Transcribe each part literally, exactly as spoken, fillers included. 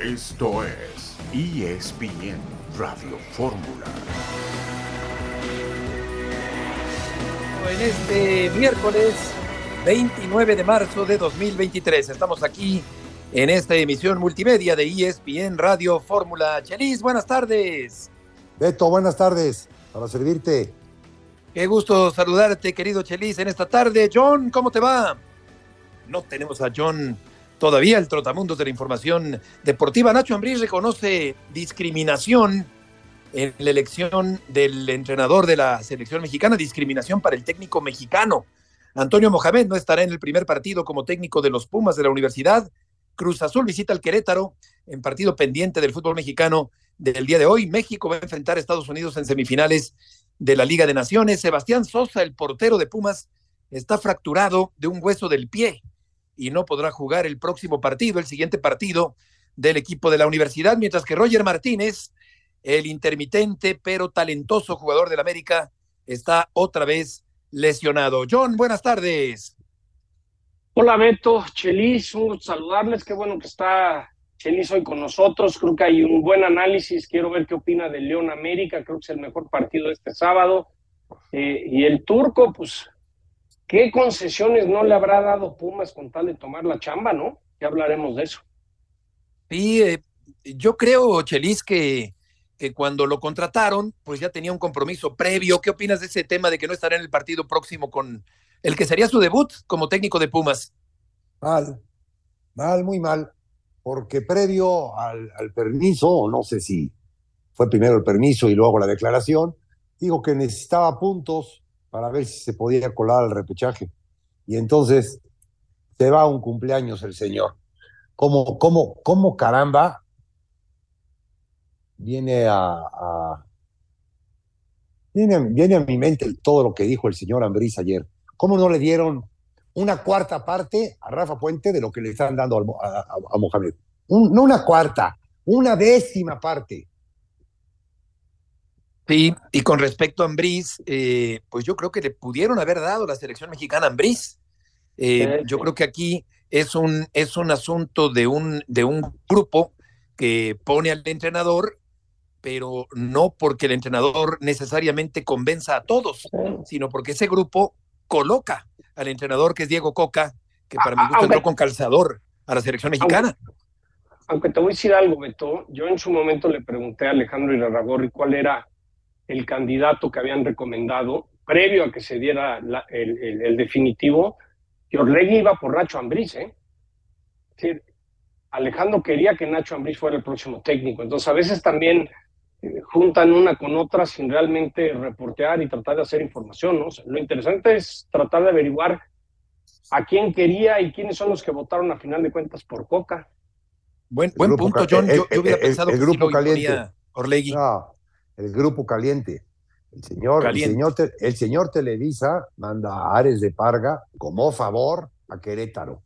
Esto es E S P N Radio Fórmula. En este miércoles veintinueve de marzo de dos mil veintitrés estamos aquí en esta emisión multimedia de E S P N Radio Fórmula. Chelis, buenas tardes. Beto, buenas tardes, para servirte. Qué gusto saludarte, querido Chelis, en esta tarde. John, ¿cómo te va? No tenemos a John todavía, el trotamundos de la información deportiva. Nacho Ambriz reconoce discriminación en la elección del entrenador de la selección mexicana, discriminación para el técnico mexicano. Antonio Mohamed no estará en el primer partido como técnico de los Pumas de la Universidad. Cruz Azul visita al Querétaro en partido pendiente del fútbol mexicano del día de hoy. México va a enfrentar a Estados Unidos en semifinales de la Liga de Naciones. Sebastián Sosa, el portero de Pumas, está fracturado de un hueso del pie y no podrá jugar el próximo partido, el siguiente partido del equipo de la universidad, mientras que Roger Martínez, el intermitente pero talentoso jugador del América, está otra vez lesionado. John, buenas tardes. Hola Beto, Chelis, un gusto saludarles, qué bueno que está Chelis hoy con nosotros, creo que hay un buen análisis, quiero ver qué opina del León América, creo que es el mejor partido de este sábado, eh, y el turco, pues, ¿qué concesiones no le habrá dado Pumas con tal de tomar la chamba, no? Ya hablaremos de eso. Sí, eh, yo creo, Chelis, que, que cuando lo contrataron, pues ya tenía un compromiso previo. ¿Qué opinas de ese tema de que no estará en el partido próximo con el que sería su debut como técnico de Pumas? Mal, mal, muy mal, porque previo al, al permiso, o no sé si fue primero el permiso y luego la declaración, digo que necesitaba puntos para ver si se podía colar al repechaje. Y entonces se va a un cumpleaños el señor. ¿Cómo, cómo, cómo caramba viene a, a viene, viene a mi mente todo lo que dijo el señor Ambriz ayer? ¿Cómo no le dieron una cuarta parte a Rafa Puente de lo que le están dando a, a, a Mohamed? Un, no una cuarta, una décima parte. Sí, y con respecto a Ambriz, eh, pues yo creo que le pudieron haber dado la selección mexicana a Ambriz. Eh, Sí, yo sí. creo que aquí es un, es un asunto de un, de un grupo que pone al entrenador, pero no porque el entrenador necesariamente convenza a todos, sino porque ese grupo coloca al entrenador, que es Diego Coca, que para mi gusto Aunque, entró con calzador a la selección mexicana. aunque, aunque te voy a decir algo, Beto, yo en su momento le pregunté a Alejandro Irarrágorri cuál era el candidato que habían recomendado, previo a que se diera la, el, el, el definitivo, y Orlegui iba por Nacho Ambriz, ¿eh? Es decir, Alejandro quería que Nacho Ambriz fuera el próximo técnico, entonces a veces también eh, juntan una con otra sin realmente reportear y tratar de hacer información, ¿no? O sea, lo interesante es tratar de averiguar a quién quería y quiénes son los que votaron a final de cuentas por Coca. Buen, buen punto, John. El, Yo, yo hubiera el, pensado el, el que sí grupo lo caliente. imponía Orlegui. No, el grupo caliente. El señor, el Caliente. señor, el señor Televisa manda a Ares de Parga como favor a Querétaro.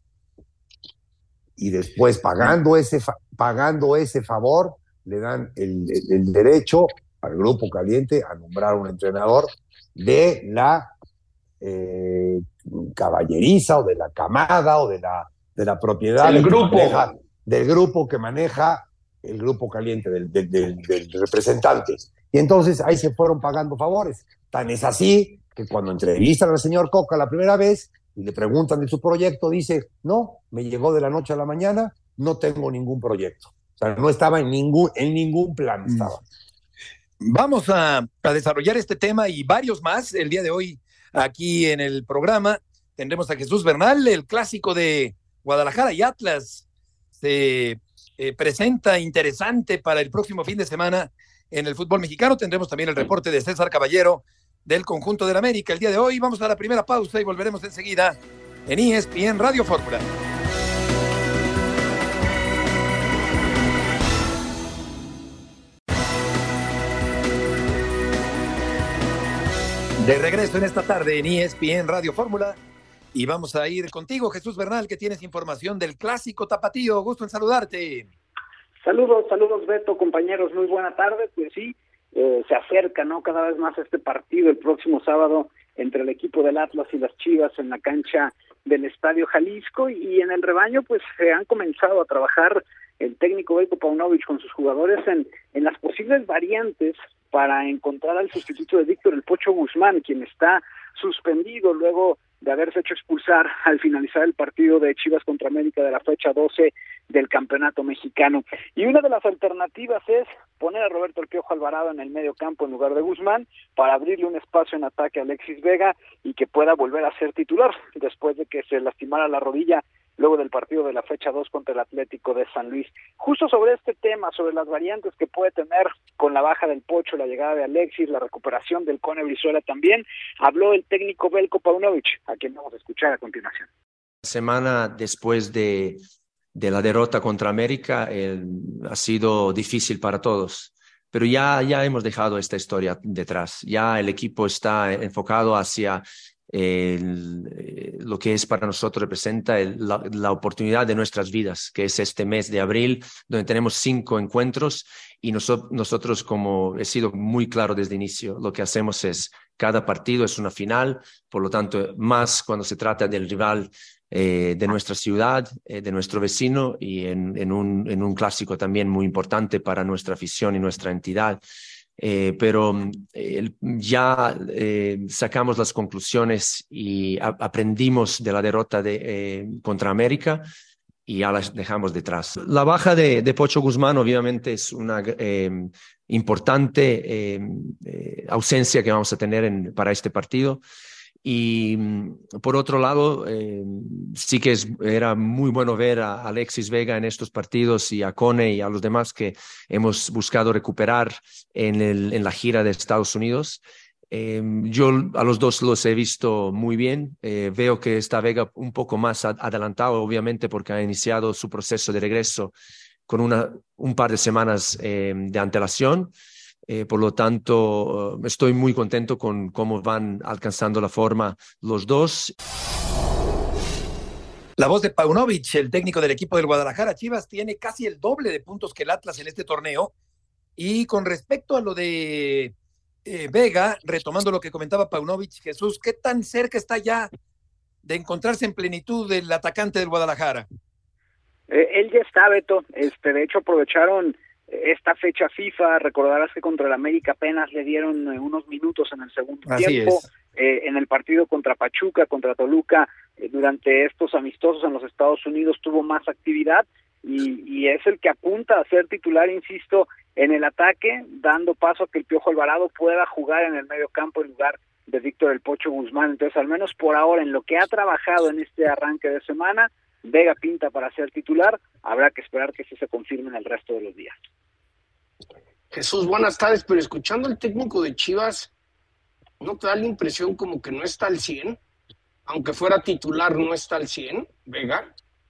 Y después, pagando ese, pagando ese favor, le dan el, el, el derecho al grupo caliente a nombrar un entrenador de la eh, caballeriza o de la camada o de la, de la propiedad El del, grupo. Que maneja, del grupo que maneja el grupo caliente, del, del, del, del representante. Y entonces ahí se fueron pagando favores. Tan es así que cuando entrevistan al señor Coca la primera vez y le preguntan de su proyecto, dice, no, me llegó de la noche a la mañana, no tengo ningún proyecto. O sea, no estaba en ningún, en ningún plan. Estaba. Vamos a, a desarrollar este tema y varios más el día de hoy aquí en el programa. Tendremos a Jesús Bernal, el clásico de Guadalajara y Atlas. Se eh, presenta interesante para el próximo fin de semana en el fútbol mexicano. Tendremos también el reporte de César Caballero del conjunto del América el día de hoy. Vamos a la primera pausa y volveremos enseguida en E S P N Radio Fórmula. De regreso en esta tarde en E S P N Radio Fórmula y vamos a ir contigo, Jesús Bernal, que tienes información del clásico tapatío. Gusto en saludarte. Saludos, saludos Beto, compañeros, muy buena tarde. Pues sí, eh, se acerca, ¿no? Cada vez más este partido el próximo sábado entre el equipo del Atlas y las Chivas en la cancha del Estadio Jalisco, y en el rebaño pues se han comenzado a trabajar el técnico Veljko Paunovic con sus jugadores en, en las posibles variantes para encontrar al sustituto de Víctor El Pocho Guzmán, quien está suspendido luego de haberse hecho expulsar al finalizar el partido de Chivas contra América de la fecha doce del campeonato mexicano. Y una de las alternativas es poner a Roberto El Piojo Alvarado en el medio campo en lugar de Guzmán para abrirle un espacio en ataque a Alexis Vega y que pueda volver a ser titular después de que se lastimara la rodilla luego del partido de la fecha dos contra el Atlético de San Luis. Justo sobre este tema, sobre las variantes que puede tener con la baja del Pocho, la llegada de Alexis, la recuperación del Cone Brizuela también, habló el técnico Veljko Paunovic, a quien vamos a escuchar a continuación. Semana después de, de la derrota contra América eh, ha sido difícil para todos, pero ya, ya hemos dejado esta historia detrás. Ya el equipo está enfocado hacia El, lo que es para nosotros representa el, la, la oportunidad de nuestras vidas, que es este mes de abril, donde tenemos cinco encuentros y noso, nosotros, como he sido muy claro desde el inicio, lo que hacemos es, cada partido es una final, por lo tanto, más cuando se trata del rival eh, de nuestra ciudad, eh, de nuestro vecino y en, en, un, en un clásico también muy importante para nuestra afición y nuestra entidad. Eh, pero eh, ya eh, sacamos las conclusiones y a, aprendimos de la derrota de, eh, contra América y ya las dejamos detrás. La baja de, de Pocho Guzmán obviamente es una eh, importante eh, eh, ausencia que vamos a tener en, para este partido. Y por otro lado, eh, sí que es, era muy bueno ver a Alexis Vega en estos partidos y a Cone y a los demás que hemos buscado recuperar en, el, en la gira de Estados Unidos. Eh, yo a los dos los he visto muy bien. Eh, veo que está Vega un poco más ad- adelantado, obviamente, porque ha iniciado su proceso de regreso con una, un par de semanas eh, de antelación. Eh, por lo tanto, uh, estoy muy contento con cómo van alcanzando la forma los dos. La voz de Paunovic, el técnico del equipo del Guadalajara. Chivas tiene casi el doble de puntos que el Atlas en este torneo. Y con respecto a lo de eh, Vega, retomando lo que comentaba Paunovic, Jesús, ¿qué tan cerca está ya de encontrarse en plenitud el atacante del Guadalajara? Eh, él ya está, Beto. Este, de hecho, aprovecharon esta fecha FIFA. Recordarás que contra el América apenas le dieron eh, unos minutos en el segundo Así tiempo. Es. Eh, en el partido contra Pachuca, contra Toluca, eh, durante estos amistosos en los Estados Unidos tuvo más actividad y, y es el que apunta a ser titular, insisto, en el ataque, dando paso a que el Piojo Alvarado pueda jugar en el medio campo en lugar de Víctor El Pocho Guzmán. Entonces, al menos por ahora, en lo que ha trabajado en este arranque de semana, Vega pinta para ser titular. Habrá que esperar que sí se confirme en el resto de los días. Jesús, buenas tardes, pero escuchando al técnico de Chivas, ¿no te da la impresión como que no está al cien? Aunque fuera titular, no está al cien, Vega.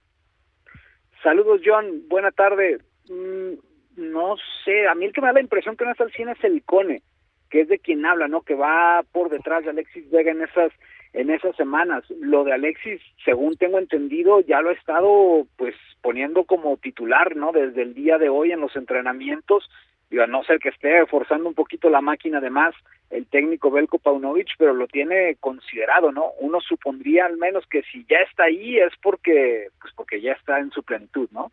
Saludos, John, buena tarde. Mm, no sé, a mí el que me da la impresión que no está al cien es el Cone, que es de quien habla, ¿no? Que va por detrás de Alexis Vega en esas en esas semanas. Lo de Alexis, según tengo entendido, ya lo ha estado pues poniendo como titular, ¿no? Desde el día de hoy en los entrenamientos. Digo, a no ser que esté forzando un poquito la máquina de más el técnico Veljko Paunovic, pero lo tiene considerado, ¿no? Uno supondría al menos que si ya está ahí es porque pues porque ya está en su plenitud, ¿no?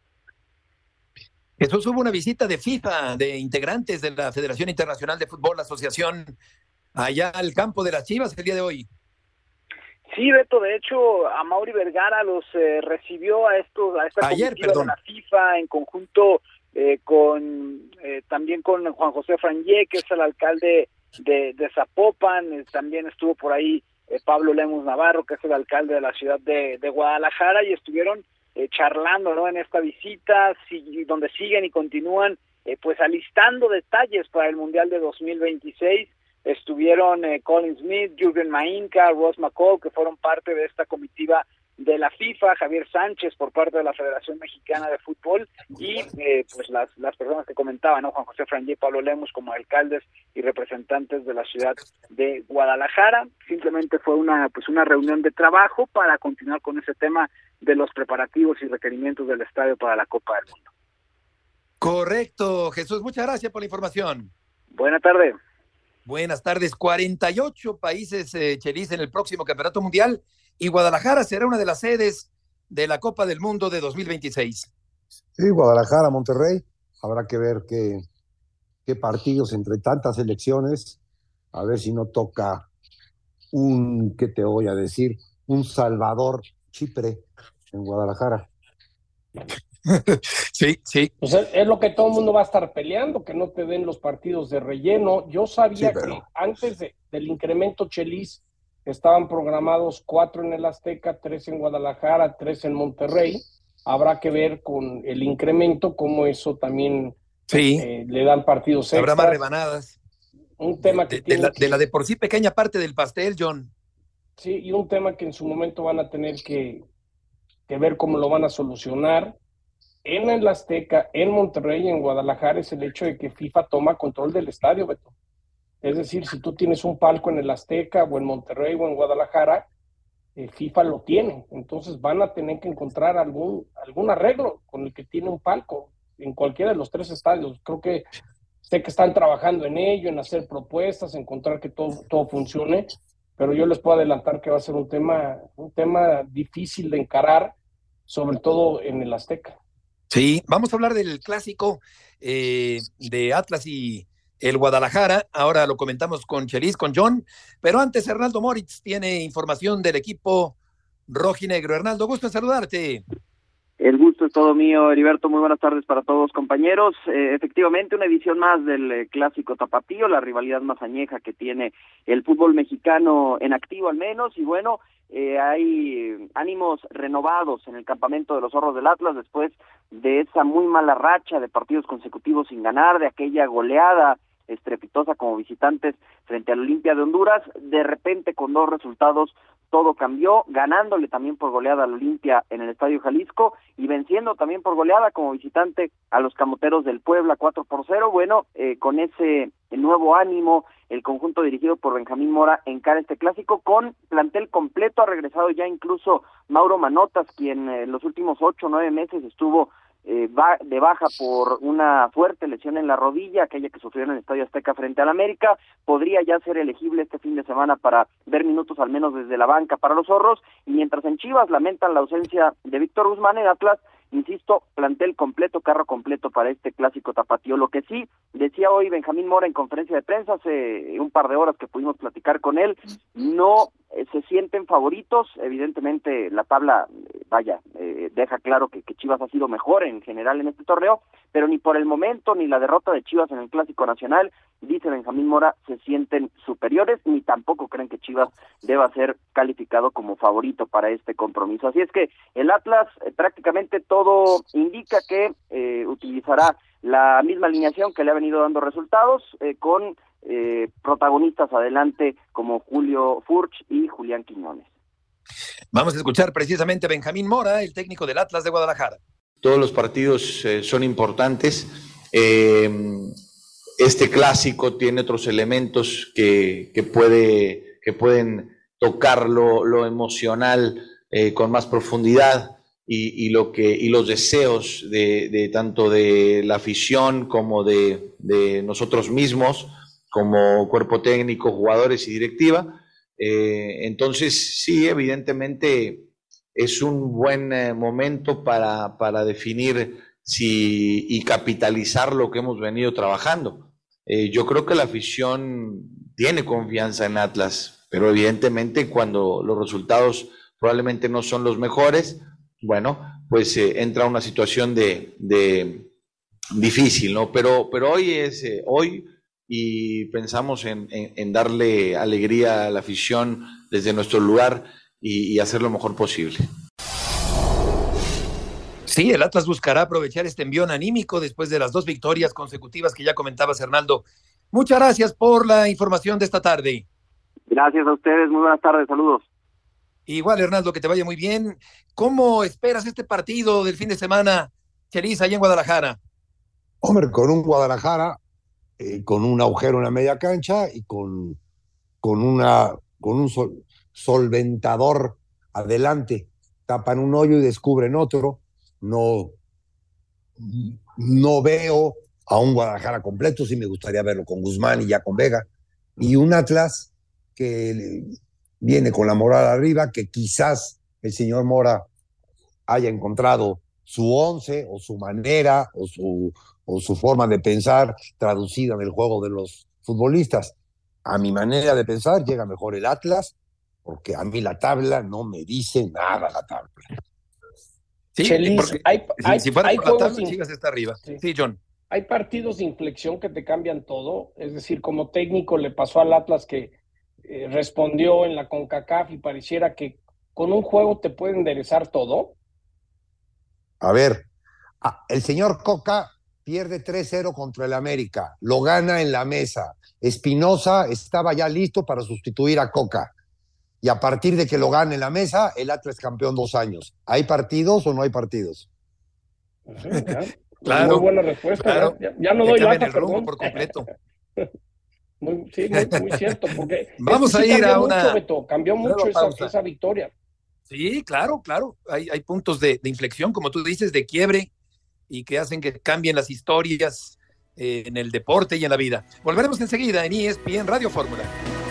Jesús, hubo una visita de FIFA, de integrantes de la Federación Internacional de Fútbol, la asociación, allá al campo de las Chivas el día de hoy. Sí, Beto, de hecho, Amaury Vergara los eh, recibió a estos a esta Ayer, comitiva perdón. de la FIFA en conjunto eh, con eh, también con Juan José Frangé, que es el alcalde de, de Zapopan. Eh, también estuvo por ahí eh, Pablo Lemus Navarro, que es el alcalde de la ciudad de, de Guadalajara, y estuvieron eh, charlando, ¿no? En esta visita, sí, donde siguen y continúan eh, pues alistando detalles para el Mundial de dos mil veintiséis. Estuvieron eh, Colin Smith, Jürgen Mainka, Ross McCall, que fueron parte de esta comitiva de la FIFA, Javier Sánchez por parte de la Federación Mexicana de Fútbol, y eh, pues las, las personas que comentaban, ¿no? Juan José Frangé y Pablo Lemus como alcaldes y representantes de la ciudad de Guadalajara. Simplemente fue una pues una reunión de trabajo para continuar con ese tema de los preparativos y requerimientos del estadio para la Copa del Mundo. Correcto, Jesús, muchas gracias por la información. Buena tarde. Buenas tardes. cuarenta y ocho países, eh, Chelis, en el próximo Campeonato Mundial, y Guadalajara será una de las sedes de la Copa del Mundo de dos mil veintiséis. Sí, Guadalajara, Monterrey, habrá que ver qué, qué partidos entre tantas elecciones, a ver si no toca un, ¿qué te voy a decir? Un Salvador Chipre en Guadalajara. Sí, sí. Pues es, es lo que todo el mundo va a estar peleando, que no te den los partidos de relleno. Yo sabía Sí, pero... que antes de, del incremento Chelis estaban programados cuatro en el Azteca, tres en Guadalajara, tres en Monterrey. Habrá que ver con el incremento cómo eso también Sí. eh, le dan partidos extras. Habrá más rebanadas. Un tema de, que de, tiene de, la, que... de la de por sí pequeña parte del pastel, John. Sí, y un tema que en su momento van a tener que, que ver cómo lo van a solucionar. En el Azteca, en Monterrey y en Guadalajara es el hecho de que FIFA toma control del estadio, Beto. Es decir, si tú tienes un palco en el Azteca o en Monterrey o en Guadalajara, eh, FIFA lo tiene. Entonces van a tener que encontrar algún, algún arreglo con el que tiene un palco en cualquiera de los tres estadios. Creo que sé que están trabajando en ello, en hacer propuestas, encontrar que todo, todo funcione, pero yo les puedo adelantar que va a ser un tema, un tema difícil de encarar, sobre todo en el Azteca. Sí, vamos a hablar del clásico eh, de Atlas y el Guadalajara. Ahora lo comentamos con Chelis, con John, pero antes Hernaldo Moritz tiene información del equipo rojinegro. Hernaldo, gusto en saludarte. El gusto es todo mío, Heriberto. Muy buenas tardes para todos, compañeros. Eh, efectivamente, una edición más del eh, clásico tapatío, la rivalidad más añeja que tiene el fútbol mexicano en activo al menos, y bueno, eh, hay ánimos renovados en el campamento de los zorros del Atlas después de esa muy mala racha de partidos consecutivos sin ganar, de aquella goleada estrepitosa como visitantes frente al Olimpia de Honduras. De repente, con dos resultados, todo cambió, ganándole también por goleada al Olimpia en el Estadio Jalisco y venciendo también por goleada como visitante a los Camoteros del Puebla cuatro por cero. Bueno, eh, con ese nuevo ánimo, el conjunto dirigido por Benjamín Mora encara este clásico con plantel completo. Ha regresado ya incluso Mauro Manotas, quien en los últimos ocho o nueve meses estuvo Eh, va de baja por una fuerte lesión en la rodilla, aquella que sufrió en el Estadio Azteca frente al América. Podría ya ser elegible este fin de semana para ver minutos al menos desde la banca para los zorros, y mientras en Chivas lamentan la ausencia de Víctor Guzmán, en Atlas, insisto, plantel completo, carro completo para este clásico tapatío. Lo que sí decía hoy Benjamín Mora en conferencia de prensa, hace un par de horas que pudimos platicar con él, no eh, se sienten favoritos. Evidentemente la tabla, eh, vaya, eh, deja claro que, que Chivas ha sido mejor en general en este torneo, pero ni por el momento ni la derrota de Chivas en el Clásico Nacional, dice Benjamín Mora, se sienten superiores, ni tampoco creen que Chivas deba ser calificado como favorito para este compromiso. Así es que el Atlas eh, prácticamente todo indica que eh, utilizará la misma alineación que le ha venido dando resultados, eh, con eh, protagonistas adelante como Julio Furch y Julián Quiñones. Vamos a escuchar precisamente a Benjamín Mora, el técnico del Atlas de Guadalajara. Todos los partidos eh, son importantes. Eh, este clásico tiene otros elementos que, que, puede, que pueden tocar lo, lo emocional eh, con más profundidad y, y, lo que, y los deseos de, de tanto de la afición como de, de nosotros mismos, como cuerpo técnico, jugadores y directiva. Eh, entonces, sí, evidentemente es un buen eh, momento para, para definir si, y capitalizar lo que hemos venido trabajando. Eh, yo creo que la afición tiene confianza en Atlas, pero evidentemente cuando los resultados probablemente no son los mejores, bueno, pues eh, entra una situación de, de difícil, ¿no? Pero, pero hoy es eh, hoy y pensamos en, en, en darle alegría a la afición desde nuestro lugar y, y hacer lo mejor posible. Sí, el Atlas buscará aprovechar este envión anímico después de las dos victorias consecutivas que ya comentabas, Hernaldo. Muchas gracias por la información de esta tarde. Gracias a ustedes, muy buenas tardes, saludos. Igual, Hernaldo, que te vaya muy bien. ¿Cómo esperas este partido del fin de semana, Chelis, allá en Guadalajara? Hombre, con un Guadalajara, eh, con un agujero en la media cancha y con, con, una, con un sol, solventador adelante. Tapan un hoyo y descubren otro. No, no veo a un Guadalajara completo, sí me gustaría verlo con Guzmán y ya con Vega. Y un Atlas que viene con la moral arriba, que quizás el señor Mora haya encontrado su once o su manera o su, o su forma de pensar traducida en el juego de los futbolistas. A mi manera de pensar llega mejor el Atlas, porque a mí la tabla no me dice nada la tabla. Sí, Chelis, porque hay, si, hay, si fuera hay por la juegos tabla, in- Chivas está arriba. Sí. Sí, John. hay partidos de inflexión que te cambian todo. Es decir, como técnico le pasó al Atlas que eh, respondió en la CONCACAF y pareciera que con un juego te puede enderezar todo. A ver, ah, el señor Coca pierde tres cero contra el América, lo gana en la mesa. Espinosa estaba ya listo para sustituir a Coca. Y a partir de que lo gane en la mesa, el Atlas es campeón dos años. ¿Hay partidos o no hay partidos? Sí, ya. Claro, muy buena respuesta. claro. Ya, ya, ya no Te doy cambian lata, el rumbo perdón. por completo. Muy, sí, muy, muy cierto, porque Vamos es que sí a ir cambió a mucho, una Beto, cambió nueva mucho esa, pausa. esa victoria. Sí, claro, claro. Hay, hay puntos de, de inflexión, como tú dices, de quiebre y que hacen que cambien las historias eh, en el deporte y en la vida. Volveremos enseguida en E S P N Radio Fórmula.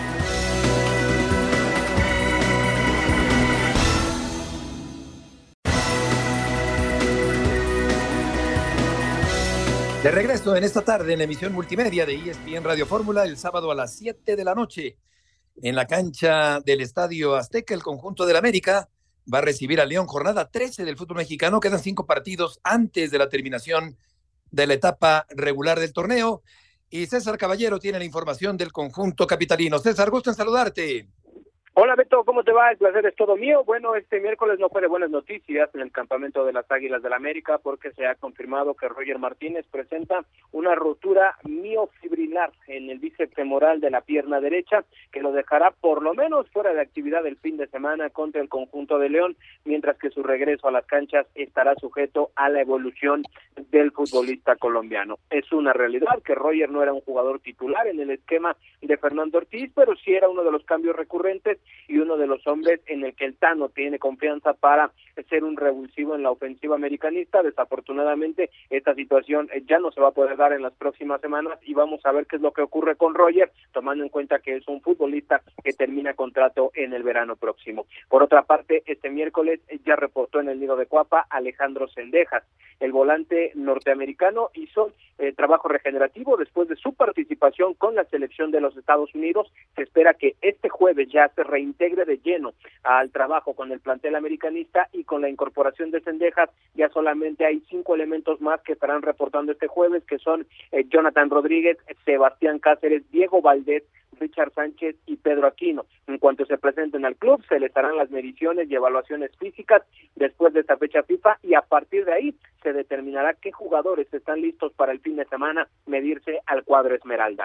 De regreso en esta tarde en la emisión multimedia de E S P N Radio Fórmula, el sábado a las siete de la noche, en la cancha del Estadio Azteca, el conjunto del América va a recibir a León, jornada trece del fútbol mexicano. Quedan cinco partidos antes de la terminación de la etapa regular del torneo. Y César Caballero tiene la información del conjunto capitalino. César, gusto en saludarte. Hola Beto, ¿cómo te va? El placer es todo mío. Bueno, este miércoles no fue de buenas noticias en el campamento de las Águilas del América porque se ha confirmado que Roger Martínez presenta una rotura miofibrilar en el bíceps femoral de la pierna derecha que lo dejará por lo menos fuera de actividad el fin de semana contra el conjunto de León, mientras que su regreso a las canchas estará sujeto a la evolución del futbolista colombiano. Es una realidad que Roger no era un jugador titular en el esquema de Fernando Ortiz, pero sí era uno de los cambios recurrentes y uno de los hombres en el que el Tano tiene confianza para ser un revulsivo en la ofensiva americanista. Desafortunadamente, esta situación ya no se va a poder dar en las próximas semanas y vamos a ver qué es lo que ocurre con Roger, tomando en cuenta que es un futbolista que termina contrato en el verano próximo. Por otra parte, este miércoles ya reportó en el nido de Cuapa Alejandro Cendejas. El volante norteamericano hizo eh, trabajo regenerativo después de su participación con la selección de los Estados Unidos. Se espera que este jueves ya se reintegre de lleno al trabajo con el plantel americanista, y con la incorporación de Cendejas ya solamente hay cinco elementos más que estarán reportando este jueves, que son eh, Jonathan Rodríguez, Sebastián Cáceres, Diego Valdés, Richard Sánchez y Pedro Aquino. En cuanto se presenten al club, se les harán las mediciones y evaluaciones físicas después de esta fecha FIFA, y a partir de ahí se determinará qué jugadores están listos para el fin de semana medirse al cuadro Esmeralda.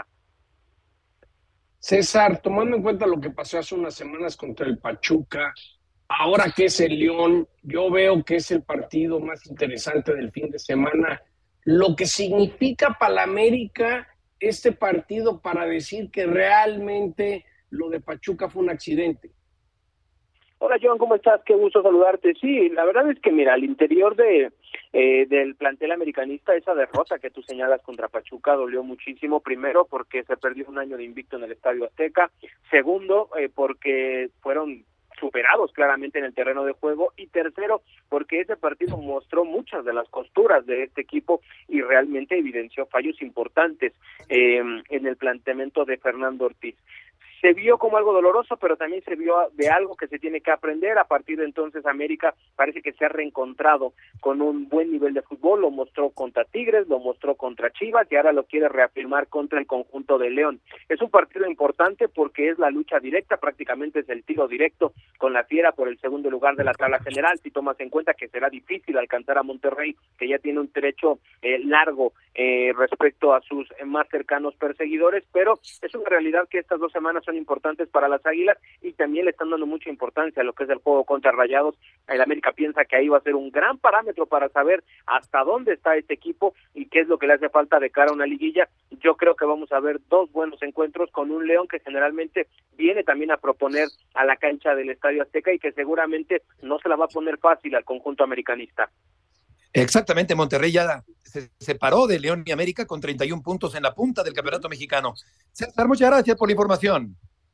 César, tomando en cuenta lo que pasó hace unas semanas contra el Pachuca, ahora que es el León, yo veo que es el partido más interesante del fin de semana. Lo que significa para la América este partido para decir que realmente lo de Pachuca fue un accidente. Hola John, ¿cómo estás? Qué gusto saludarte. Sí, la verdad es que mira, al interior de eh, del plantel americanista, esa derrota que tú señalas contra Pachuca dolió muchísimo. Primero, porque se perdió un año de invicto en el Estadio Azteca. Segundo, eh, porque fueron superados claramente en el terreno de juego, y tercero, porque ese partido mostró muchas de las costuras de este equipo y realmente evidenció fallos importantes eh, en el planteamiento de Fernando Ortiz. Se vio como algo doloroso, pero también se vio de algo que se tiene que aprender. A partir de entonces, América parece que se ha reencontrado con un buen nivel de fútbol. Lo mostró contra Tigres, lo mostró contra Chivas y ahora lo quiere reafirmar contra el conjunto de León. Es un partido importante porque es la lucha directa, prácticamente es el tiro directo con la Fiera por el segundo lugar de la tabla general, si tomas en cuenta que será difícil alcanzar a Monterrey, que ya tiene un trecho eh, largo eh, respecto a sus eh, más cercanos perseguidores, pero es una realidad que estas dos semanas son importantes para las Águilas y también le están dando mucha importancia a lo que es el juego contra Rayados. El América piensa que ahí va a ser un gran parámetro para saber hasta dónde está este equipo y qué es lo que le hace falta de cara a una liguilla. Yo creo que vamos a ver dos buenos encuentros con un León que generalmente viene también a proponer a la cancha del Estadio Azteca y que seguramente no se la va a poner fácil al conjunto americanista. Exactamente, Monterrey ya se separó de León y América con treinta y un puntos en la punta del campeonato mexicano. César, muchas gracias por la información.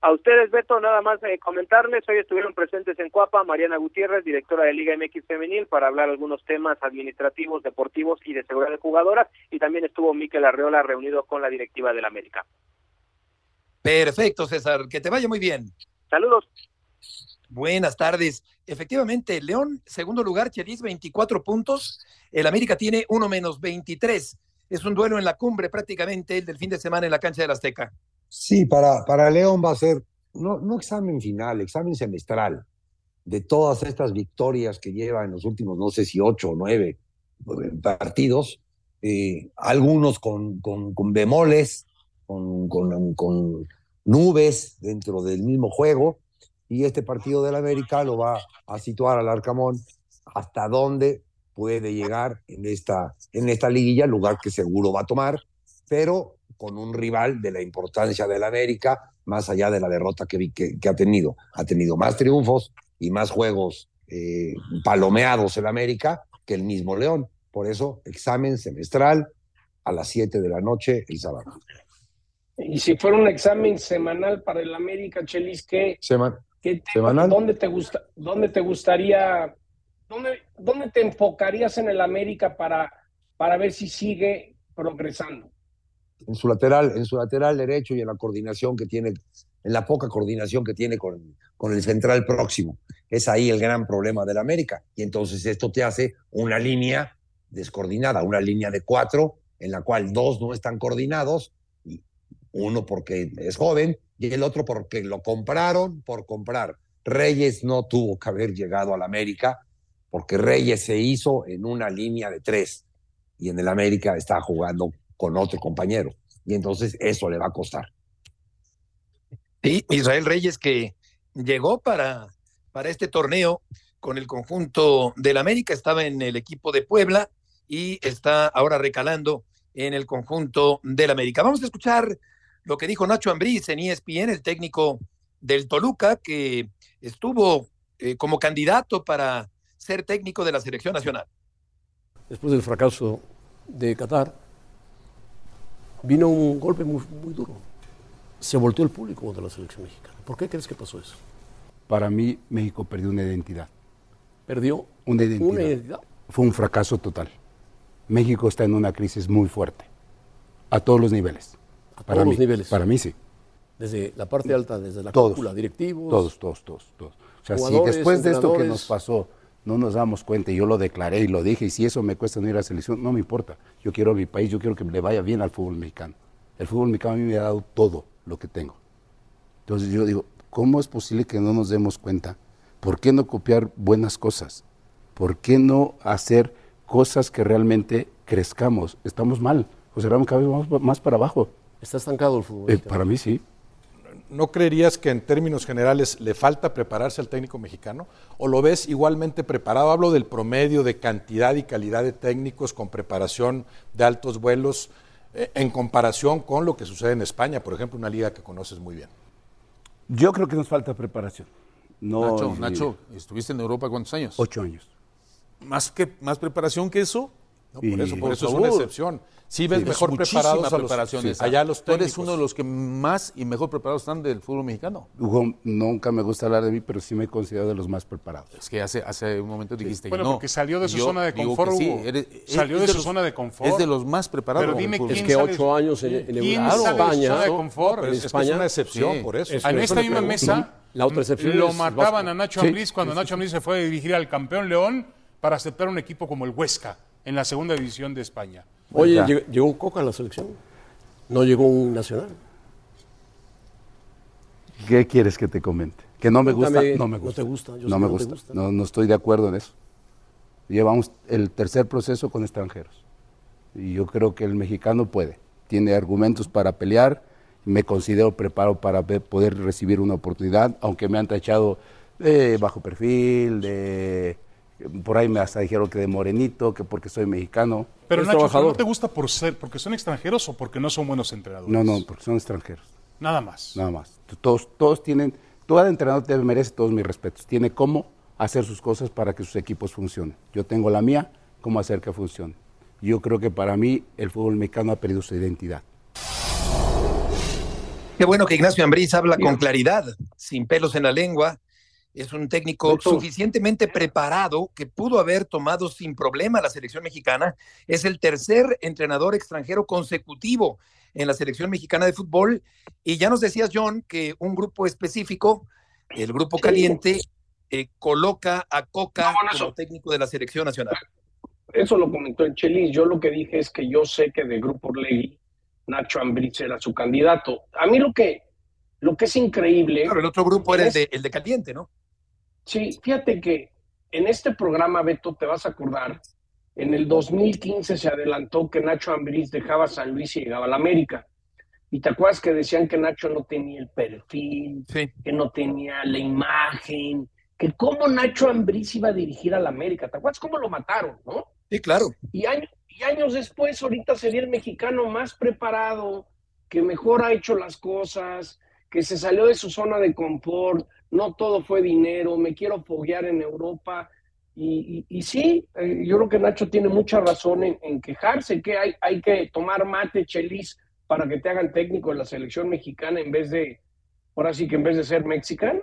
A ustedes, Beto, nada más eh, comentarles, hoy estuvieron presentes en Cuapa Mariana Gutiérrez, directora de Liga M X Femenil, para hablar algunos temas administrativos, deportivos y de seguridad de jugadoras, y también estuvo Mikel Arreola reunido con la directiva del América. Perfecto, César, que te vaya muy bien. Saludos. Buenas tardes. Efectivamente, León, segundo lugar, Chelis, veinticuatro puntos, el América tiene uno menos veintitrés. Es un duelo en la cumbre prácticamente el del fin de semana en la cancha del Azteca. Sí, para, para León va a ser, no, no examen final, examen semestral de todas estas victorias que lleva en los últimos, no sé si ocho o nueve partidos, eh, algunos con, con, con bemoles, con, con, con nubes dentro del mismo juego, y este partido del América lo va a situar al Arcamón hasta dónde puede llegar en esta, en esta liguilla, lugar que seguro va a tomar, pero con un rival de la importancia del América, más allá de la derrota que, que, que ha tenido. Ha tenido más triunfos y más juegos eh, palomeados el América que el mismo León. Por eso, examen semestral a las siete de la noche el sábado. Y si fuera un examen semanal para el América, Chelis, ¿qué, Seman qué te, ¿semanal? ¿dónde te gusta, dónde te gustaría, dónde, dónde te enfocarías en el América para, para ver si sigue progresando? En su lateral, en su lateral derecho y en la coordinación que tiene, en la poca coordinación que tiene con, con el central próximo. Es ahí el gran problema del América. Y entonces esto te hace una línea descoordinada, una línea de cuatro, en la cual dos no están coordinados, y uno porque es joven y el otro porque lo compraron por comprar. Reyes no tuvo que haber llegado al América, porque Reyes se hizo en una línea de tres, y en el América está jugando con otro compañero, y entonces eso le va a costar. Sí, Israel Reyes, que llegó para, para este torneo con el conjunto del América, estaba en el equipo de Puebla y está ahora recalando en el conjunto del América. Vamos a escuchar lo que dijo Nacho Ambriz en E S P N, el técnico del Toluca, que estuvo eh, como candidato para ser técnico de la selección nacional. Después del fracaso de Qatar, vino un golpe muy, muy duro. Se volteó el público contra la selección mexicana. ¿Por qué crees que pasó eso? Para mí, México perdió una identidad. ¿Perdió una identidad? Una identidad. Fue un fracaso total. México está en una crisis muy fuerte, a todos los niveles. A para todos mí, los niveles. Para mí sí. Desde la parte alta, desde la todos, cúpula, directivos. Todos, todos, todos, todos. O sea, si después de esto que nos pasó no nos damos cuenta, y yo lo declaré y lo dije, y si eso me cuesta no ir a la selección, no me importa. Yo quiero a mi país, yo quiero que le vaya bien al fútbol mexicano. El fútbol mexicano a mí me ha dado todo lo que tengo. Entonces yo digo, ¿cómo es posible que no nos demos cuenta? ¿Por qué no copiar buenas cosas? ¿Por qué no hacer cosas que realmente crezcamos? Estamos mal. José Ramón, cada vez vamos más para abajo. ¿Está estancado el fútbol? Eh, para mí sí. ¿No creerías que en términos generales le falta prepararse al técnico mexicano? ¿O lo ves igualmente preparado? Hablo del promedio de cantidad y calidad de técnicos con preparación de altos vuelos eh, en comparación con lo que sucede en España, por ejemplo, una liga que conoces muy bien. Yo creo que nos falta preparación. No, Nacho, Nacho, ¿estuviste en Europa cuántos años? Ocho años. ¿Más, que, más preparación que eso? No, por eso, por, por eso es una excepción. Sí ves sí, mejor preparados a los, sí, allá los técnicos. Tú eres uno de los que más y mejor preparados están del fútbol mexicano. Hugo, nunca me gusta hablar de mí, pero sí me considero de los más preparados. Es que hace, hace un momento dijiste sí. Bueno, que no. porque salió de su yo zona de confort, sí, Hugo. Eres, salió de, de su los, zona de confort. Es de los más preparados. Pero dime quién es que ocho sale, años en, en ¿quién Europa, sale de su zona de ¿no? confort? Pero es, España, es una excepción, sí. por eso. En esta misma mesa, la otra excepción lo es mataban a Nacho sí. Ambriz cuando sí, Nacho Ambriz se fue a dirigir al campeón León para aceptar un equipo como el Huesca en la segunda división de España. Oye, llegó, llegó un Coca a la selección, no llegó un Nacional. ¿Qué quieres que te comente? Que no me gusta, Cuéntame, no me gusta. No te gusta, yo no me no gusta. Te gusta. No, no estoy de acuerdo en eso. Llevamos el tercer proceso con extranjeros. Y yo creo que el mexicano puede. Tiene argumentos para pelear. Me considero preparado para poder recibir una oportunidad, aunque me han tachado de bajo perfil, de... Por ahí me hasta dijeron que de morenito, que porque soy mexicano. Pero Nacho, ¿pero no te gusta por ser, porque son extranjeros o porque no son buenos entrenadores? No, no, porque son extranjeros. Nada más. Nada más. Todos, todos tienen, todo entrenador te merece todos mis respetos. Tiene cómo hacer sus cosas para que sus equipos funcionen. Yo tengo la mía, cómo hacer que funcione. Yo creo que para mí el fútbol mexicano ha perdido su identidad. Qué bueno que Ignacio Ambriz habla con claridad, sin pelos en la lengua. Es un técnico suficientemente preparado que pudo haber tomado sin problema la selección mexicana. Es el tercer entrenador extranjero consecutivo en la selección mexicana de fútbol. Y ya nos decías, John, que un grupo específico, el Grupo Caliente, eh, coloca a Coca no, bueno, como eso, técnico de la selección nacional. Eso lo comentó el Chelis. Yo lo que dije es que yo sé que del Grupo Orlegui, Nacho Ambriz era su candidato. A mí lo que, lo que es increíble... Claro, el otro grupo era es, el, de, el de Caliente, ¿no? Sí, fíjate que en este programa, Beto, te vas a acordar, en el dos mil quince se adelantó que Nacho Ambriz dejaba San Luis y llegaba a la América. Y te acuerdas que decían que Nacho no tenía el perfil, sí. que no tenía la imagen, que cómo Nacho Ambriz iba a dirigir a la América. ¿Te acuerdas cómo lo mataron, no? Sí, claro. Y años, y años después, ahorita sería el mexicano más preparado, que mejor ha hecho las cosas, que se salió de su zona de confort. No todo fue dinero, me quiero foguear en Europa. Y, y, y sí, eh, yo creo que Nacho tiene mucha razón en, en quejarse, que hay, hay que tomar mate, Chelis, para que te hagan técnico de la selección mexicana en vez de, ahora sí que en vez de ser mexicano.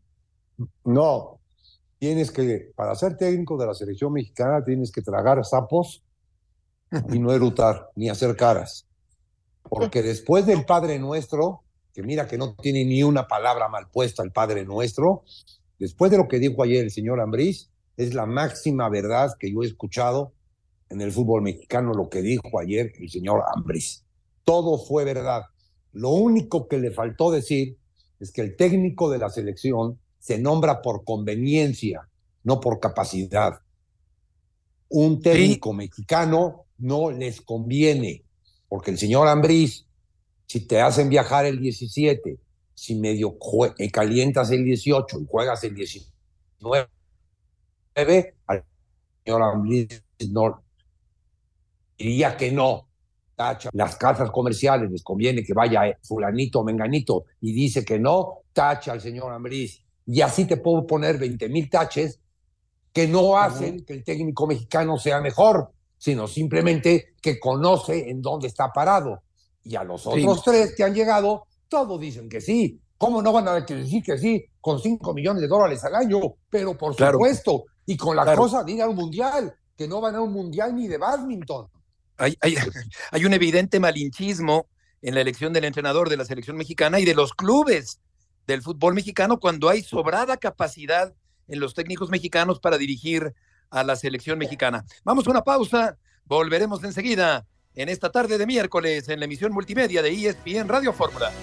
No, tienes que, para ser técnico de la selección mexicana, tienes que tragar sapos y no erutar, ni hacer caras. Porque después del Padre Nuestro, que mira que no tiene ni una palabra mal puesta el Padre Nuestro, después de lo que dijo ayer el señor Ambriz, es la máxima verdad que yo he escuchado en el fútbol mexicano, lo que dijo ayer el señor Ambriz. Todo fue verdad. Lo único que le faltó decir es que el técnico de la selección se nombra por conveniencia, no por capacidad. Un técnico sí. mexicano no les conviene, porque el señor Ambriz, si te hacen viajar el diecisiete, si medio jue- calientas el dieciocho y juegas el diecinueve, al señor Ambriz no diría que no. Tacha. Las casas comerciales les conviene que vaya fulanito o menganito y dice que no, tacha al señor Ambriz. Y así te puedo poner veinte mil taches que no hacen uh-huh. que el técnico mexicano sea mejor, sino simplemente que conoce en dónde está parado. Y a los otros sí. tres que han llegado, todos dicen que sí. ¿Cómo no van a decir que sí? Con cinco millones de dólares al año, pero por claro. supuesto. Y con la claro. cosa de ir a un mundial, que no van a un mundial ni de bádminton. Hay, hay, hay un evidente malinchismo en la elección del entrenador de la selección mexicana y de los clubes del fútbol mexicano cuando hay sobrada capacidad en los técnicos mexicanos para dirigir a la selección mexicana. Vamos a una pausa, volveremos enseguida en esta tarde de miércoles en la emisión multimedia de E S P N Radio Fórmula.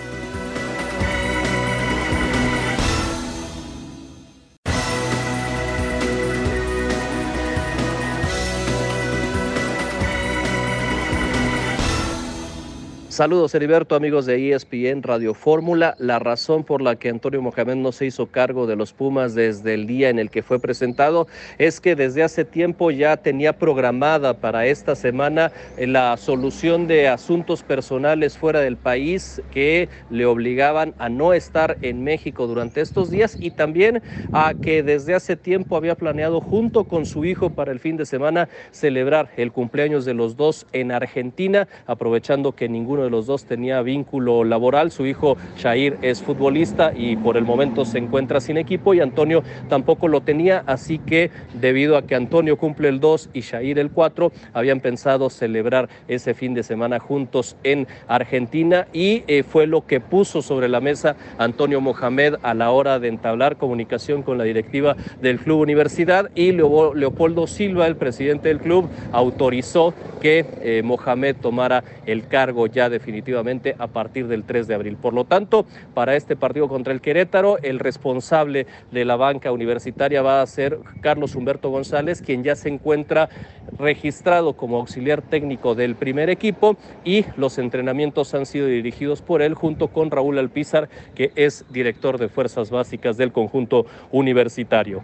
Saludos, Heriberto, amigos de E S P N Radio Fórmula. La razón por la que Antonio Mohamed no se hizo cargo de los Pumas desde el día en el que fue presentado es que desde hace tiempo ya tenía programada para esta semana la solución de asuntos personales fuera del país que le obligaban a no estar en México durante estos días y también a que desde hace tiempo había planeado junto con su hijo para el fin de semana celebrar el cumpleaños de los dos en Argentina, aprovechando que ninguno de los dos tenía vínculo laboral. Su hijo Jair es futbolista y por el momento se encuentra sin equipo y Antonio tampoco lo tenía, así que debido a que Antonio cumple el dos y Jair el cuatro, habían pensado celebrar ese fin de semana juntos en Argentina y eh, fue lo que puso sobre la mesa Antonio Mohamed a la hora de entablar comunicación con la directiva del Club Universidad y Leo, Leopoldo Silva, el presidente del club, autorizó que eh, Mohamed tomara el cargo ya definitivamente a partir del tres de abril. Por lo tanto, para este partido contra el Querétaro, el responsable de la banca universitaria va a ser Carlos Humberto González, quien ya se encuentra registrado como auxiliar técnico del primer equipo y los entrenamientos han sido dirigidos por él junto con Raúl Alpizar, que es director de fuerzas básicas del conjunto universitario.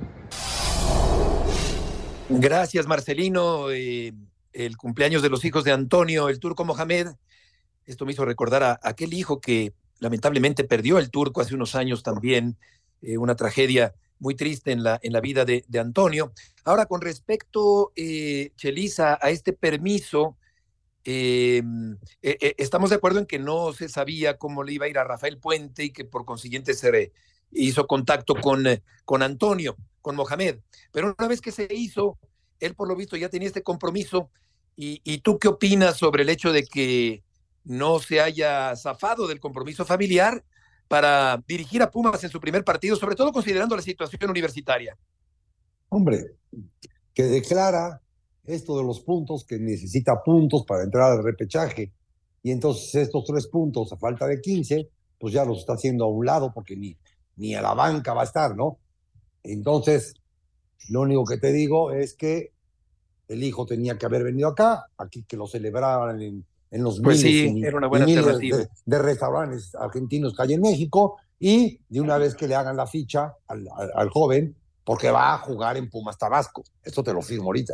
Gracias, Marcelino. Eh, el cumpleaños de los hijos de Antonio, el Turco Mohamed. Esto me hizo recordar a, a aquel hijo que lamentablemente perdió el Turco hace unos años también, eh, una tragedia muy triste en la, en la vida de, de Antonio. Ahora, con respecto, eh, Chelisa, a este permiso Eh, eh, eh, estamos de acuerdo en que no se sabía cómo le iba a ir a Rafael Puente y que por consiguiente se hizo contacto con, eh, con Antonio, con Mohamed. Pero una vez que se hizo, él por lo visto ya tenía este compromiso. ¿Y, y tú qué opinas sobre el hecho de que no se haya zafado del compromiso familiar para dirigir a Pumas en su primer partido, sobre todo considerando la situación universitaria? Hombre, que declara esto de los puntos, que necesita puntos para entrar al repechaje, y entonces estos tres puntos a falta de quince, pues ya los está haciendo a un lado porque ni, ni a la banca va a estar, ¿no? Entonces, lo único que te digo es que el hijo tenía que haber venido acá, aquí que lo celebraban en, en los pues miles, sí, y, era una buena miles alternativa. De, de restaurantes argentinos que hay en México, y de una vez que le hagan la ficha al, al, al joven, porque va a jugar en Pumas Tabasco. Esto te lo firmo ahorita.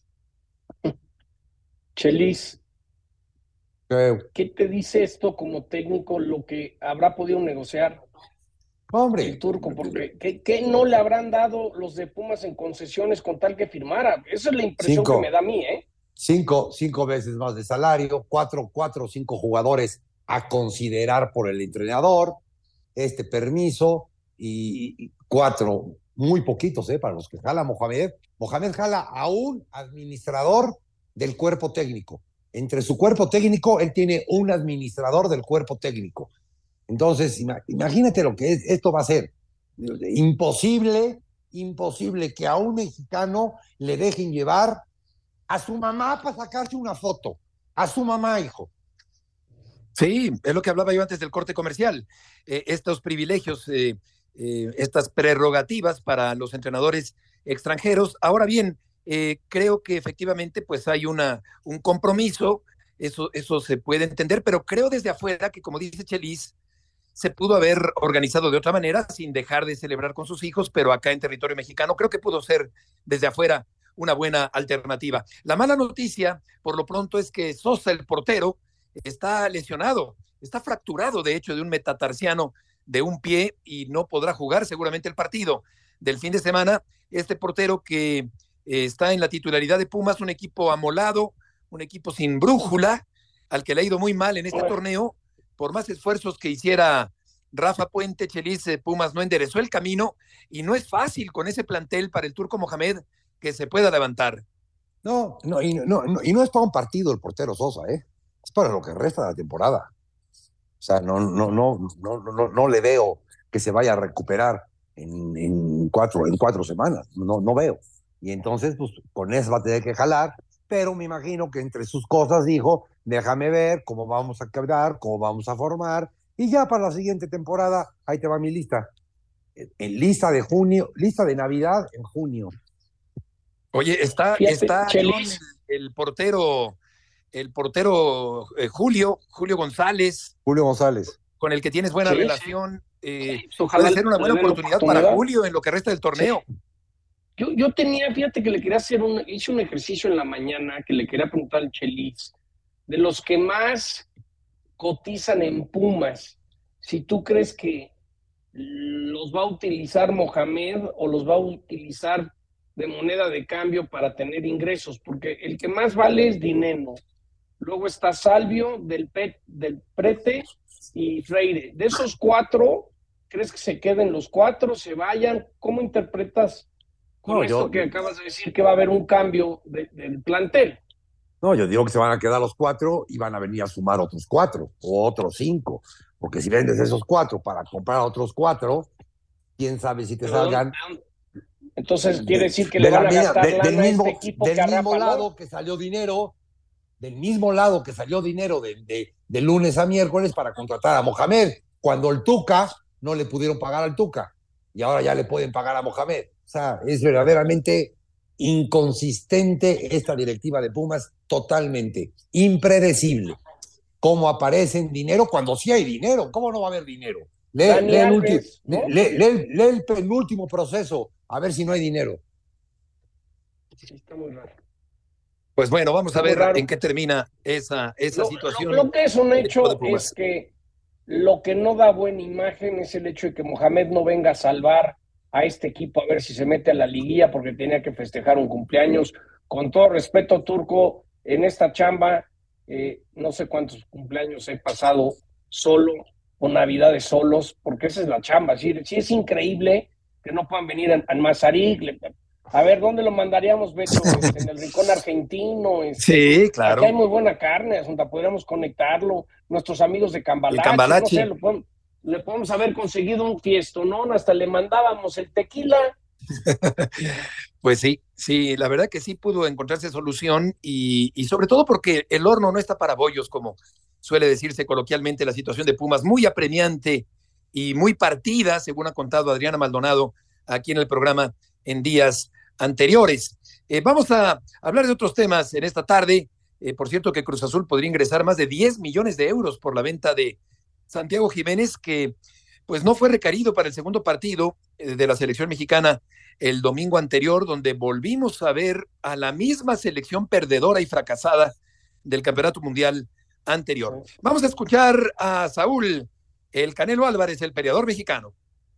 Chelis, ¿Qué? ¿qué te dice esto como técnico, lo que habrá podido negociar Hombre, el Turco? Porque ¿qué, qué no le habrán dado los de Pumas en concesiones con tal que firmara? Esa es la impresión cinco, que me da a mí, ¿eh? Cinco, cinco veces más de salario, cuatro, cuatro o cinco jugadores a considerar por el entrenador, este permiso, y, y cuatro, muy poquitos, ¿eh? Para los que jala Mohamed. Mohamed jala a un administrador del cuerpo técnico. Entre su cuerpo técnico, él tiene un administrador del cuerpo técnico. Entonces, imagínate lo que es, esto va a ser. Imposible, imposible que a un mexicano le dejen llevar a su mamá para sacarse una foto. A su mamá, hijo. Sí, es lo que hablaba yo antes del corte comercial. Eh, estos privilegios, eh, eh, estas prerrogativas para los entrenadores extranjeros. Ahora bien, eh, creo que efectivamente pues hay una, un compromiso, eso, eso se puede entender, pero creo desde afuera que, como dice Chelis, se pudo haber organizado de otra manera sin dejar de celebrar con sus hijos, pero acá en territorio mexicano creo que pudo ser desde afuera una buena alternativa. La mala noticia, por lo pronto, es que Sosa, el portero, está lesionado, está fracturado, de hecho, de un metatarsiano de un pie y no podrá jugar seguramente el partido del fin de semana. Este portero que eh, está en la titularidad de Pumas, un equipo amolado, un equipo sin brújula, al que le ha ido muy mal en este torneo. Por más esfuerzos que hiciera Rafa Puente, Chelis, Pumas no enderezó el camino, y no es fácil con ese plantel para el Turco Mohamed que se pueda levantar. No, no, y no, no, y no es para un partido el portero Sosa, ¿eh? Es para lo que resta de la temporada. O sea, no, no, no, no, no, no le veo que se vaya a recuperar en, en, cuatro, en cuatro semanas. No, no veo. Y entonces, pues, con eso va a tener que jalar, pero me imagino que entre sus cosas dijo, déjame ver cómo vamos a quedar, cómo vamos a formar, y ya para la siguiente temporada, ahí te va mi lista. En lista de junio, lista de Navidad en junio. Oye, está, Fíjate, está Chelis. el, el portero, el portero eh, Julio, Julio González. Julio González. Con el que tienes buena Sí, relación. Eh, Sí, ojalá puede ser una le buena den la oportunidad, oportunidad. para Julio en lo que resta del torneo. Sí. Yo, yo tenía, fíjate que le quería hacer un, hice un ejercicio en la mañana que le quería preguntar al Chelis, de los que más cotizan en Pumas, si tú crees que los va a utilizar Mohamed o los va a utilizar de moneda de cambio para tener ingresos, porque el que más vale es Dineno. Luego está Salvio, del, Pet, del Prete y Freire. De esos cuatro, ¿crees que se queden los cuatro, se vayan? ¿Cómo interpretas con No, esto yo- que acabas de decir que va a haber un cambio de- del plantel? No, yo digo que se van a quedar los cuatro y van a venir a sumar otros cuatro o otros cinco. Porque si vendes esos cuatro para comprar otros cuatro, quién sabe si te ¿De dónde- salgan. de dónde? Entonces quiere decir que de le la van a misma- gastar de- lana del a mismo, este equipo del que a mismo Rafa, ¿no? lado que salió dinero, del mismo lado que salió dinero de, de- de lunes a miércoles para contratar a Mohamed, cuando el Tuca no le pudieron pagar al Tuca y ahora ya le pueden pagar a Mohamed. O sea, es verdaderamente inconsistente esta directiva de Pumas, totalmente impredecible. ¿Cómo aparecen dinero cuando sí hay dinero? ¿Cómo no va a haber dinero? Lee, Dani lee el, Alves, ulti- ¿no? lee- lee- lee el penúltimo proceso, a ver si no hay dinero. Sí, está muy raro. Pues bueno, vamos Está a muy ver raro. en qué termina esa, esa Lo, situación. lo- lo que es un del equipo de hecho Pumas. es que lo que no da buena imagen es el hecho de que Mohamed no venga a salvar a este equipo a ver si se mete a la liguilla porque tenía que festejar un cumpleaños. Con todo respeto, Turco, en esta chamba Eh, no sé cuántos cumpleaños he pasado solo o navidades solos, porque esa es la chamba. Sí, sí es increíble que no puedan venir a, a Mazarik. Le, a ver, ¿dónde lo mandaríamos, Beto? Este, en el rincón argentino. Este, sí, claro. Aquí hay muy buena carne, donde podríamos conectarlo. Nuestros amigos de Cambalache, Cambalache. no sé, lo podemos, le podemos haber conseguido un fiestonón, hasta le mandábamos el tequila. Pues sí, sí, la verdad que sí pudo encontrarse solución y, y sobre todo porque el horno no está para bollos, como suele decirse coloquialmente. La situación de Pumas muy apremiante y muy partida, según ha contado Adriana Maldonado aquí en el programa en días anteriores. Eh, vamos a hablar de otros temas en esta tarde. Eh, por cierto que Cruz Azul podría ingresar más de diez millones de euros por la venta de Santiago Jiménez, que pues no fue requerido para el segundo partido eh, de la selección mexicana el domingo anterior, donde volvimos a ver a la misma selección perdedora y fracasada del Campeonato Mundial anterior. Vamos a escuchar a Saúl, el Canelo Álvarez, el peleador mexicano.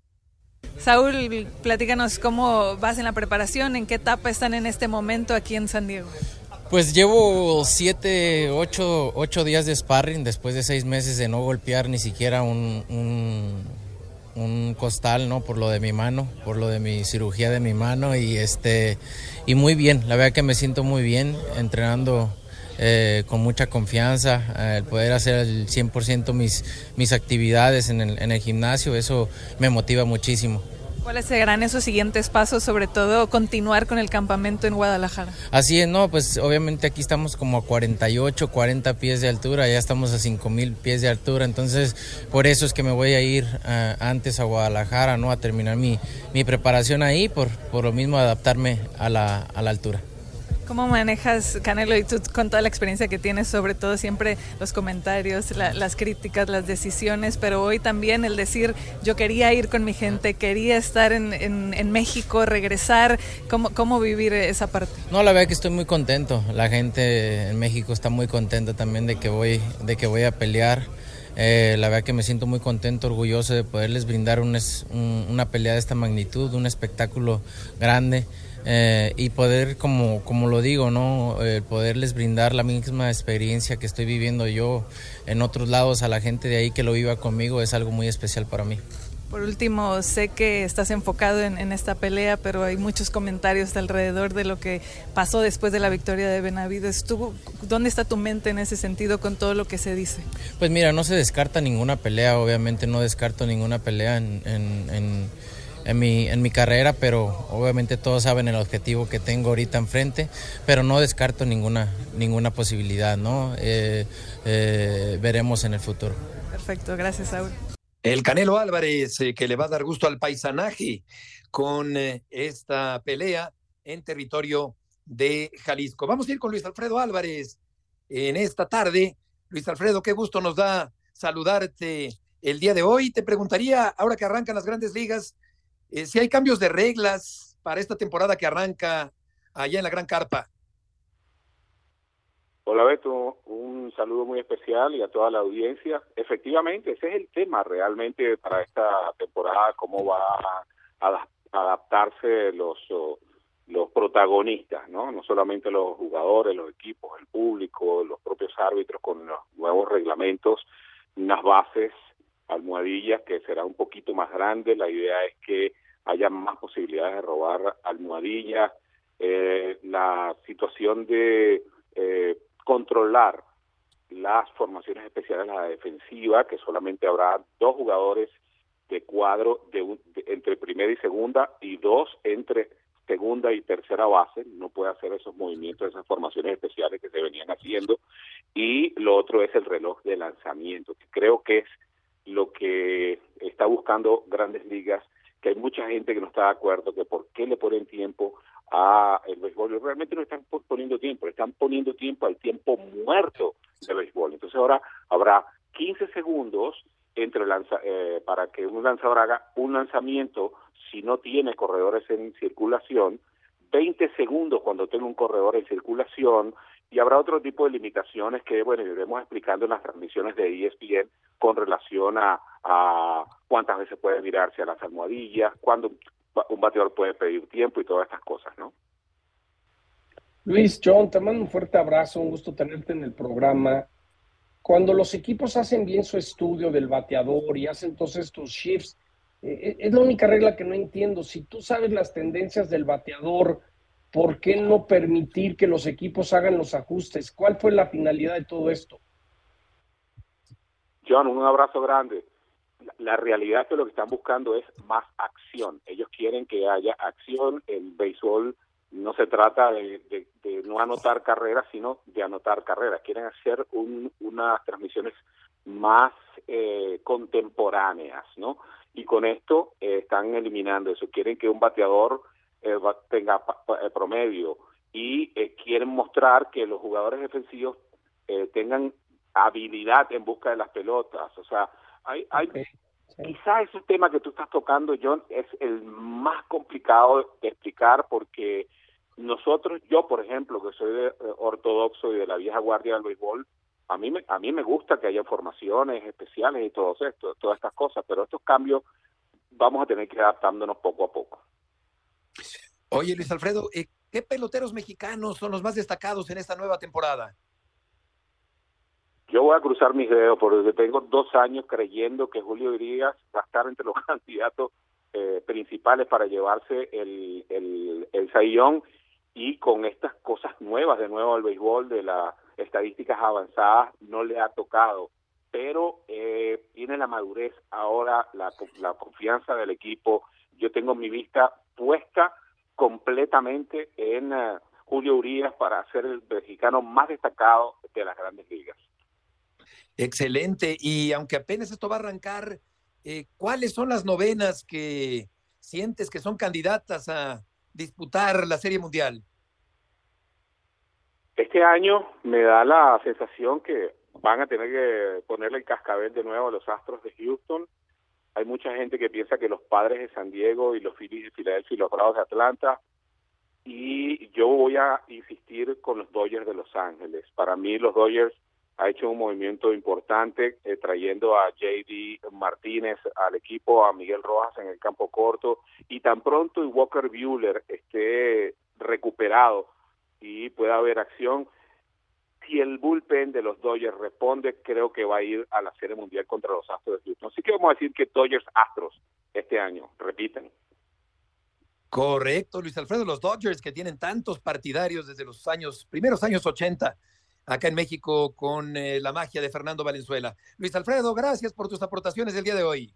Saúl, platícanos cómo vas en la preparación, en qué etapa están en este momento aquí en San Diego. Pues llevo siete, ocho, ocho días de sparring después de seis meses de no golpear ni siquiera un... un... un costal, ¿no? Por lo de mi mano, por lo de mi cirugía de mi mano y este y muy bien, la verdad que me siento muy bien entrenando eh, con mucha confianza, eh, el poder hacer al cien por ciento mis, mis actividades en el, en el gimnasio, eso me motiva muchísimo. ¿Cuáles serán esos siguientes pasos, sobre todo continuar con el campamento en Guadalajara? Así es, no, pues obviamente aquí estamos como a cuarenta y ocho, cuarenta pies de altura, ya estamos a cinco mil pies de altura, entonces por eso es que me voy a ir uh, antes a Guadalajara, ¿no? A terminar mi, mi preparación ahí, por, por lo mismo adaptarme a la, a la altura. ¿Cómo manejas, Canelo, y tú con toda la experiencia que tienes, sobre todo siempre los comentarios, la, las críticas, las decisiones, pero hoy también el decir, yo quería ir con mi gente, quería estar en, en, en México, regresar, ¿cómo, ¿cómo vivir esa parte? No, la verdad que estoy muy contento, la gente en México está muy contenta también de que voy, de que voy a pelear. Eh, la verdad que me siento muy contento, orgulloso de poderles brindar un, un, una pelea de esta magnitud, un espectáculo grande. Eh, y poder, como, como lo digo, ¿no? Eh, poderles brindar la misma experiencia que estoy viviendo yo en otros lados a la gente de ahí que lo viva conmigo es algo muy especial para mí. Por último, sé que estás enfocado en, en esta pelea, pero hay muchos comentarios alrededor de lo que pasó después de la victoria de Benavides. ¿Tú, ¿Dónde está tu mente en ese sentido con todo lo que se dice? Pues mira, no se descarta ninguna pelea, obviamente no descarto ninguna pelea en... en, en En mi, en mi carrera, pero obviamente todos saben el objetivo que tengo ahorita enfrente, pero no descarto ninguna, ninguna posibilidad, ¿no? Eh, eh, veremos en el futuro. Perfecto, gracias, Saúl. El Canelo Álvarez, eh, que le va a dar gusto al paisanaje con eh, esta pelea en territorio de Jalisco. Vamos a ir con Luis Alfredo Álvarez en esta tarde. Luis Alfredo, qué gusto nos da saludarte el día de hoy. Te preguntaría, ahora que arrancan las grandes ligas, Eh, si hay cambios de reglas para esta temporada que arranca allá en la Gran Carpa. Hola Beto, un saludo muy especial y a toda la audiencia. Efectivamente, ese es el tema realmente para esta temporada, cómo va a adaptarse los, los protagonistas, ¿no? No solamente los jugadores, los equipos, el público, los propios árbitros con los nuevos reglamentos, unas bases, almohadillas que será un poquito más grande. La idea es que haya más posibilidades de robar almohadillas, eh, la situación de eh, controlar las formaciones especiales a la defensiva, que solamente habrá dos jugadores de cuadro de, un, de entre primera y segunda y dos entre segunda y tercera base, no puede hacer esos movimientos, esas formaciones especiales que se venían haciendo, y lo otro es el reloj de lanzamiento, que creo que es lo que está buscando Grandes Ligas, que hay mucha gente que no está de acuerdo, que por qué le ponen tiempo a el béisbol. Realmente no están poniendo tiempo, le están poniendo tiempo al tiempo muerto del béisbol. Entonces ahora habrá quince segundos entre lanza, eh, para que un lanzador haga un lanzamiento si no tiene corredores en circulación, veinte segundos cuando tenga un corredor en circulación, y habrá otro tipo de limitaciones que, bueno, iremos explicando en las transmisiones de E S P N con relación a, a cuántas veces puede mirarse a las almohadillas, cuándo un bateador puede pedir tiempo y todas estas cosas, ¿no? Luis, John, te mando un fuerte abrazo, un gusto tenerte en el programa. Cuando los equipos hacen bien su estudio del bateador y hacen todos estos shifts, eh, es la única regla que no entiendo. Si tú sabes las tendencias del bateador, ¿por qué no permitir que los equipos hagan los ajustes? ¿Cuál fue la finalidad de todo esto? John, un abrazo grande. La, la realidad es que lo que están buscando es más acción. Ellos quieren que haya acción. El béisbol no se trata de, de, de no anotar carreras, sino de anotar carreras. Quieren hacer un, unas transmisiones más eh, contemporáneas, ¿no? Y con esto eh, están eliminando eso. Quieren que un bateador eh, tenga pa, pa, promedio y eh, quieren mostrar que los jugadores defensivos eh, tengan habilidad en busca de las pelotas. O sea, hay, hay okay. sí. Quizá ese tema que tú estás tocando, John, es el más complicado de explicar porque nosotros, yo por ejemplo, que soy de, eh, ortodoxo y de la vieja guardia del béisbol, a mí me, a mí me gusta que haya formaciones especiales y todo esto, todas estas cosas, pero estos cambios vamos a tener que ir adaptándonos poco a poco. Oye, Luis Alfredo, eh, ¿qué peloteros mexicanos son los más destacados en esta nueva temporada? Yo voy a cruzar mis dedos porque tengo dos años creyendo que Julio Urias va a estar entre los candidatos eh, principales para llevarse el, el, el Cy Young, y con estas cosas nuevas de nuevo al béisbol, de las estadísticas avanzadas, no le ha tocado, pero eh, tiene la madurez ahora, la, la confianza del equipo. Yo tengo mi vista puesta completamente en uh, Julio Urias para ser el mexicano más destacado de las grandes ligas. Excelente, y aunque apenas esto va a arrancar, eh, ¿cuáles son las novenas que sientes que son candidatas a disputar la Serie Mundial? Este año me da la sensación que van a tener que ponerle el cascabel de nuevo a los Astros de Houston. Hay mucha gente que piensa que los Padres de San Diego y los Phillies de Filadelfia y los Bravos de Atlanta, y yo voy a insistir con los Dodgers de Los Ángeles. Para mí los Dodgers ha hecho un movimiento importante eh, trayendo a J D Martínez al equipo, a Miguel Rojas en el campo corto, y tan pronto y Walker Buehler esté recuperado y pueda haber acción, si el bullpen de los Dodgers responde, creo que va a ir a la Serie Mundial contra los Astros de Houston. Así que vamos a decir que Dodgers Astros este año, repiten. Correcto, Luis Alfredo, los Dodgers que tienen tantos partidarios desde los años, primeros años ochenta, acá en México con eh, la magia de Fernando Valenzuela. Luis Alfredo, gracias por tus aportaciones del día de hoy.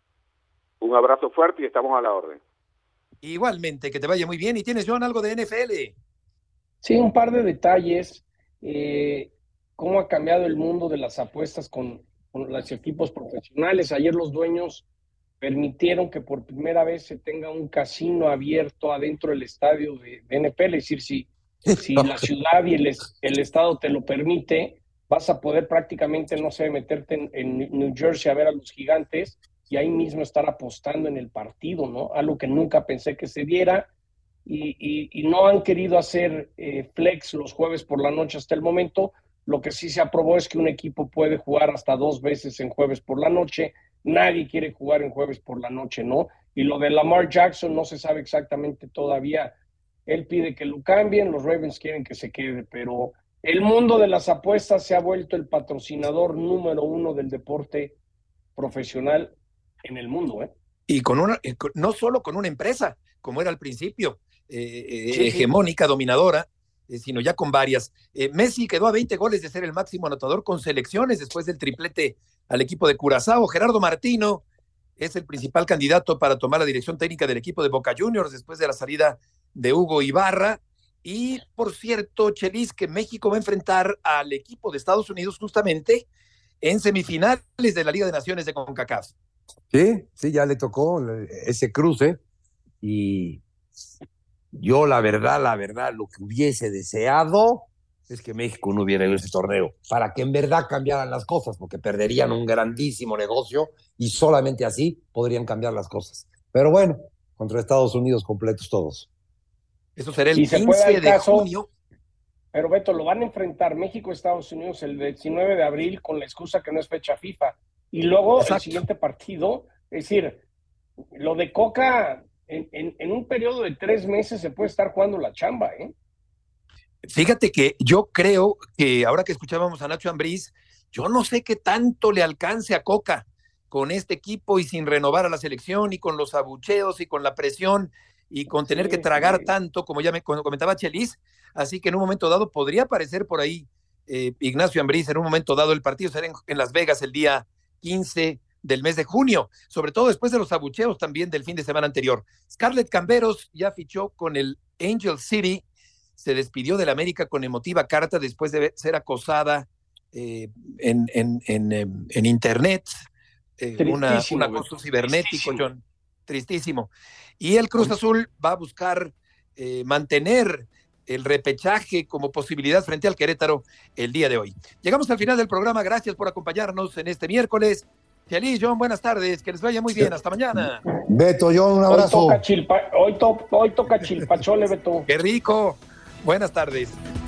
Un abrazo fuerte y estamos a la orden. Igualmente, que te vaya muy bien. ¿Y tienes, John, algo de N F L? Sí, un par de detalles. Eh, cómo ha cambiado el mundo de las apuestas con, con los equipos profesionales. Ayer los dueños permitieron que por primera vez se tenga un casino abierto adentro del estadio de, de N F L, es decir, si Si la ciudad y el, el estado te lo permite, vas a poder prácticamente, no sé, meterte en, en New Jersey a ver a los Gigantes y ahí mismo estar apostando en el partido, ¿no? Algo que nunca pensé que se diera, y, y, y no han querido hacer eh, flex los jueves por la noche hasta el momento. Lo que sí se aprobó es que un equipo puede jugar hasta dos veces en jueves por la noche. Nadie quiere jugar en jueves por la noche, ¿no? Y lo de Lamar Jackson no se sabe exactamente todavía. Él pide que lo cambien, los Ravens quieren que se quede, pero el mundo de las apuestas se ha vuelto el patrocinador número uno del deporte profesional en el mundo, ¿eh? Y con una, no solo con una empresa, como era al principio, eh, sí, hegemónica, sí. dominadora, eh, sino ya con varias. Eh, Messi quedó a veinte goles de ser el máximo anotador con selecciones después del triplete al equipo de Curazao. Gerardo Martino es el principal candidato para tomar la dirección técnica del equipo de Boca Juniors después de la salida de Hugo Ibarra. Y por cierto, Chelis, que México va a enfrentar al equipo de Estados Unidos justamente en semifinales de la Liga de Naciones de CONCACAF. Sí, sí, ya le tocó ese cruce, y yo la verdad, la verdad, lo que hubiese deseado es que México no hubiera ido a ese torneo, para que en verdad cambiaran las cosas, porque perderían un grandísimo negocio y solamente así podrían cambiar las cosas. Pero bueno, contra Estados Unidos completos todos. Eso será el si quince de junio. Pero Beto, lo van a enfrentar México-Estados Unidos el diecinueve de abril con la excusa que no es fecha FIFA. Y luego Exacto. el siguiente partido, es decir, lo de Coca, en, en, en un periodo de tres meses se puede estar jugando la chamba, ¿eh? Fíjate que yo creo que ahora que escuchábamos a Nacho Ambriz, yo no sé qué tanto le alcance a Coca con este equipo y sin renovar a la selección y con los abucheos y con la presión y con tener sí, que tragar sí. tanto, como ya me comentaba Chelis. Así que en un momento dado podría aparecer por ahí eh, Ignacio Ambriz. En un momento dado el partido será en, en Las Vegas el día quince del mes de junio, sobre todo después de los abucheos también del fin de semana anterior. Scarlett Camberos ya fichó con el Angel City, se despidió del América con emotiva carta después de ser acosada eh, en, en, en, en internet, eh, una, un acoso cibernético, John, tristísimo. Y el Cruz Azul va a buscar eh, mantener el repechaje como posibilidad frente al Querétaro el día de hoy. Llegamos al final del programa, gracias por acompañarnos en este miércoles. Feliz, John, buenas tardes, que les vaya muy bien, hasta mañana. Beto, John, un abrazo. Hoy toca, chilpa, hoy to, hoy toca chilpachole, Beto. Qué rico, buenas tardes.